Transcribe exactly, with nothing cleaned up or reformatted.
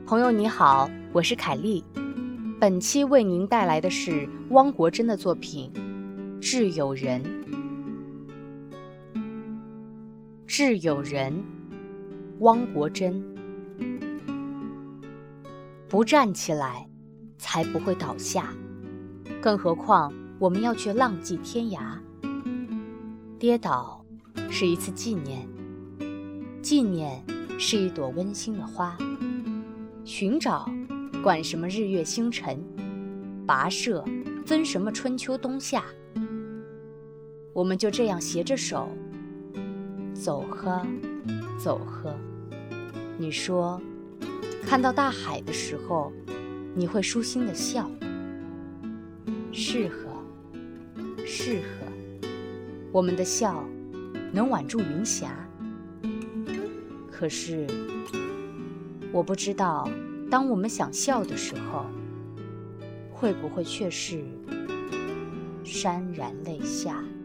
朋友你好，我是凯丽。本期为您带来的是汪国真的作品《挚友人》。挚友人，汪国真。不站起来，才不会倒下，更何况我们要去浪迹天涯。跌倒是一次纪念，纪念是一朵温馨的花。寻找管什么日月星辰，跋涉分什么春秋冬夏。我们就这样携着手走呵走呵。你说看到大海的时候你会舒心的笑，适合适合，我们的笑能挽住云霞。可是我不知道当我们想笑的时候，会不会却是潸然泪下。